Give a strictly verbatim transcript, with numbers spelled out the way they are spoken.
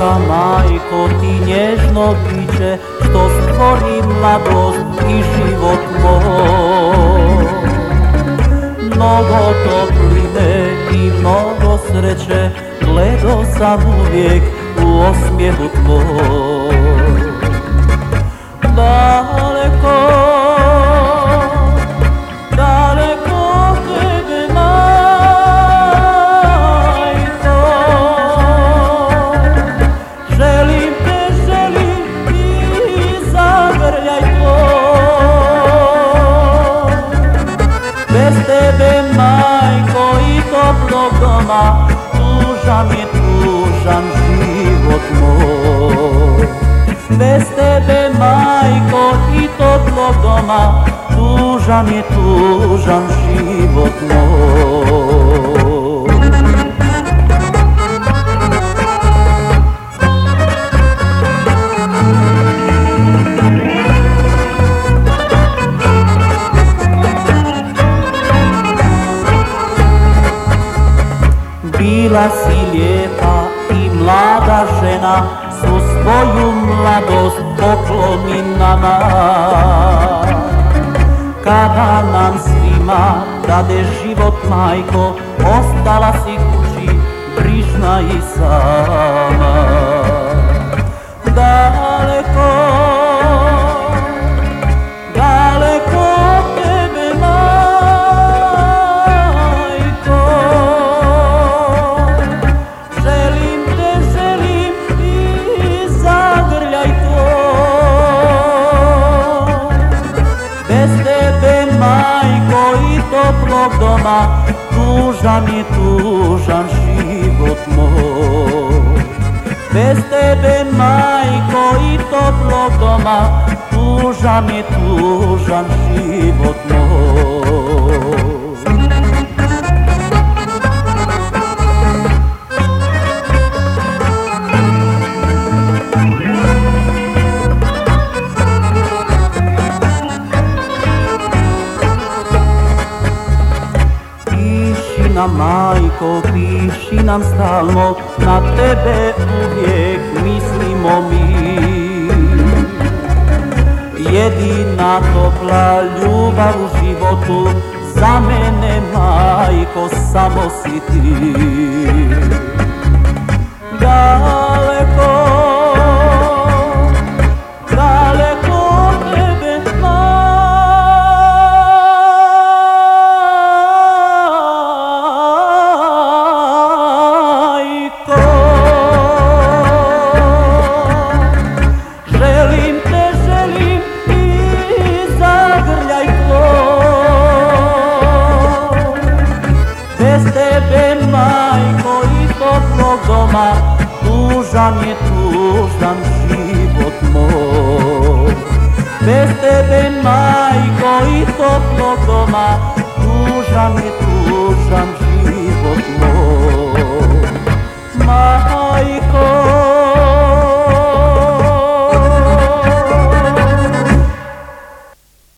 Draga majko, ti nježno biće, što stvori mladost i život moj. Mnogo topline i mnogo sreće gledao sam uvijek u osmijehu tvoj. Daleko, daleko tebe majko, želim te, želim i zagrljaj tvoj. Bez tebe majko i toplog doma, tužan je, tužan život moj. Bez tebe majko i toplog doma, tužan je, tužan život moj. Bila si lijepa i mlada žena, svu svoju mladost pokloni nama. Kada nam svima dade život majko, ostala si kući brižna i sama. Daleko, daleko od tebe majko, želim te, želim i zagrljaj tvoj. Bez tebe majko i toplog doma, tužan je, tužan život moj. Bez tebe majko i toplog doma, tužan je, tužan život moj. Piši nam majko, piši nam stalno, na tebe uvijek mislimo mi. Jedina topla ljubav u životu, za mene majko samo si ti. Daleko, daleko od tebe majko, želim te, želim i zagrljaj tvoj. Bez tebe majko i toplog doma, tužan je, tužan život moj. Bez tebe majko i toplog doma, tužan je, tužan život moj.